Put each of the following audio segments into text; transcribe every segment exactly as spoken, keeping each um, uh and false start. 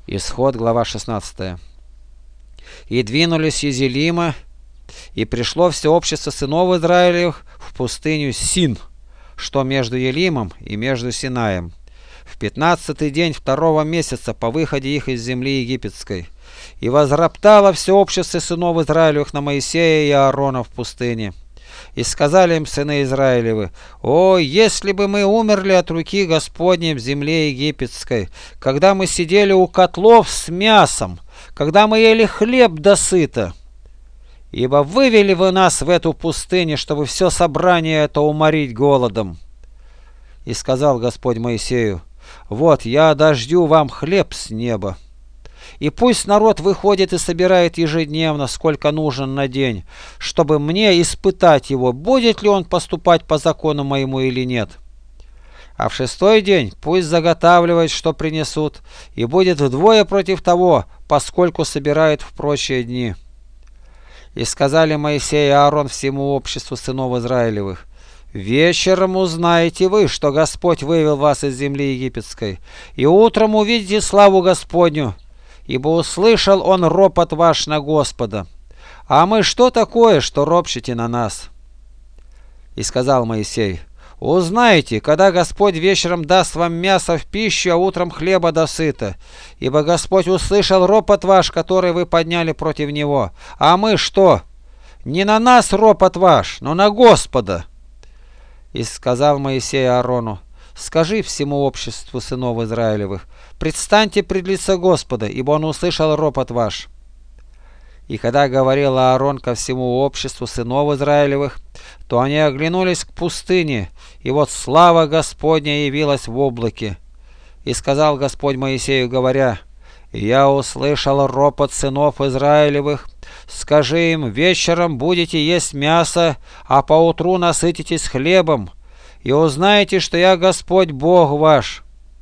Исход, глава шестнадцатая. «И двинулись из Елима, и пришло все общество сынов Израилевых в пустыню Син, что между Елимом и между Синаем, в пятнадцатый день второго месяца по выходе их из земли египетской. И возроптало все общество сынов Израилевых на Моисея и Аарона в пустыне. И сказали им сыны Израилевы: о, если бы мы умерли от руки Господней в земле египетской, когда мы сидели у котлов с мясом, когда мы ели хлеб досыта! Ибо вывели вы нас в эту пустыню, чтобы все собрание это уморить голодом. И сказал Господь Моисею: вот я дождю вам хлеб с неба. И пусть народ выходит и собирает ежедневно, сколько нужен на день, чтобы мне испытать его, будет ли он поступать по закону моему или нет. А в шестой день пусть заготавливает, что принесут, и будет вдвое против того, поскольку собирает в прочие дни. И сказали Моисей и Аарон всему обществу сынов Израилевых: вечером узнаете вы, что Господь вывел вас из земли египетской, и утром увидите славу Господню, ибо услышал он ропот ваш на Господа. А мы что такое, что ропщите на нас? И сказал Моисей: узнаете, когда Господь вечером даст вам мясо в пищу, а утром хлеба досыта, ибо Господь услышал ропот ваш, который вы подняли против Него. А мы что? Не на нас ропот ваш, но на Господа. И сказал Моисей Аарону: скажи всему обществу сынов Израилевых: предстаньте пред лицо Господа, ибо Он услышал ропот ваш. И когда говорил Аарон ко всему обществу сынов Израилевых, то они оглянулись к пустыне, и вот слава Господня явилась в облаке. И сказал Господь Моисею, говоря: я услышал ропот сынов Израилевых, скажи им: вечером будете есть мясо, а поутру насытитесь хлебом, и узнаете, что я Господь Бог ваш.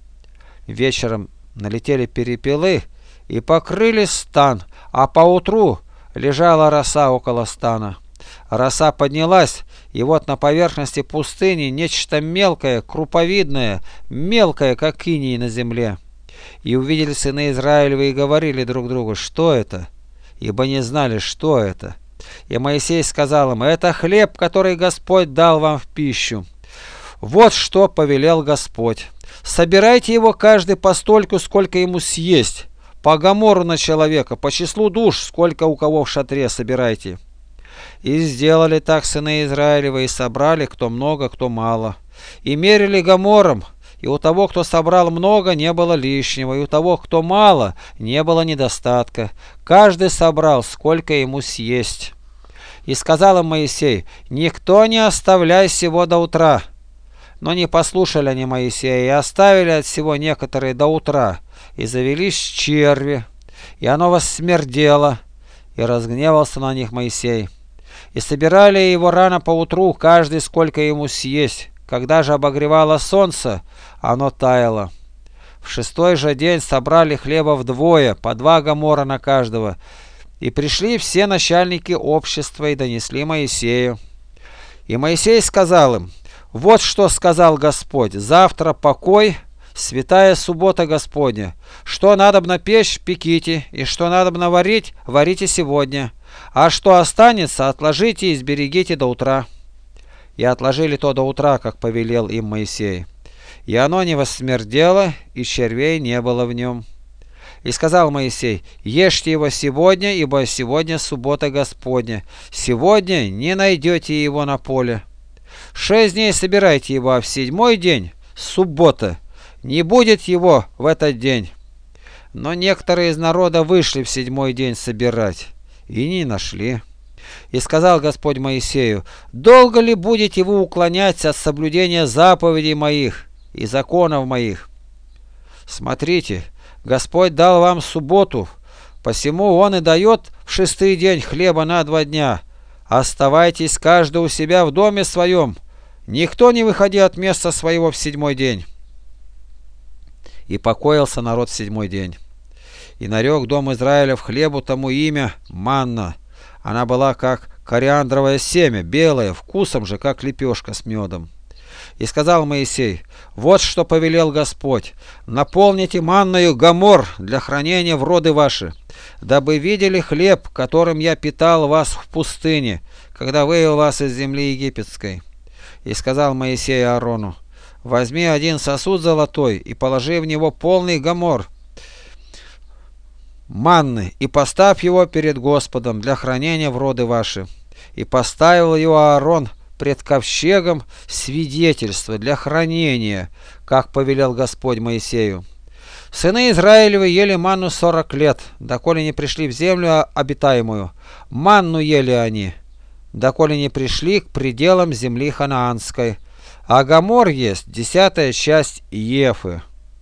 Вечером налетели перепелы и покрыли стан, а поутру лежала роса около стана. Роса поднялась, и вот на поверхности пустыни нечто мелкое, круповидное, мелкое, как иней на земле. И увидели сыны Израилевы и говорили друг другу: что это? Ибо не знали, что это. И Моисей сказал им: это хлеб, который Господь дал вам в пищу. Вот что повелел Господь: собирайте его каждый постольку, сколько ему съесть, по гомору на человека, по числу душ, сколько у кого в шатре собирайте. И сделали так сыны Израилевы, и собрали, кто много, кто мало. И мерили гомором, и у того, кто собрал много, не было лишнего, и у того, кто мало, не было недостатка. Каждый собрал, сколько ему съесть. И сказал им Моисей: никто не оставляй сего до утра. Но не послушали они Моисея, и оставили от всего некоторые до утра, и завелись черви, и оно воссмердело, и разгневался на них Моисей. И собирали его рано поутру, каждый сколько ему съесть. Когда же обогревало солнце, оно таяло. В шестой же день собрали хлеба вдвое, по два гомора на каждого. И пришли все начальники общества и донесли Моисею. И Моисей сказал им: вот что сказал Господь: завтра покой, святая суббота Господня. Что надобно печь, пеките, и что надобно варить, варите сегодня. А что останется, отложите и сберегите до утра. И отложили то до утра, как повелел им Моисей. И оно не воссмердело, и червей не было в нем. И сказал Моисей: ешьте его сегодня, ибо сегодня суббота Господня. Сегодня не найдете его на поле. Шесть дней собирайте его, а в седьмой день, суббота, не будет его в этот день. Но некоторые из народа вышли в седьмой день собирать, и не нашли. И сказал Господь Моисею: долго ли будете вы уклоняться от соблюдения заповедей моих и законов моих? Смотрите, Господь дал вам субботу, посему Он и дает в шестый день хлеба на два дня. Оставайтесь каждый у себя в доме своем, никто не выходи от места своего в седьмой день. И покоился народ в седьмой день. И нарек дом Израилев хлебу тому имя манна. Она была как кориандровое семя, белое, вкусом же, как лепешка с медом. И сказал Моисей: вот что повелел Господь: наполните манною гомор для хранения в роды ваши, дабы видели хлеб, которым я питал вас в пустыне, когда вывел вас из земли египетской. И сказал Моисей Аарону: возьми один сосуд золотой и положи в него полный гомор манны, и поставь его перед Господом для хранения в роды ваши. И поставил его Аарон пред ковчегом свидетельства для хранения, как повелел Господь Моисею. Сыны Израилевы ели манну сорок лет, доколе не пришли в землю обитаемую. Манну ели они, доколе не пришли к пределам земли ханаанской. А гомор есть десятая часть ефы.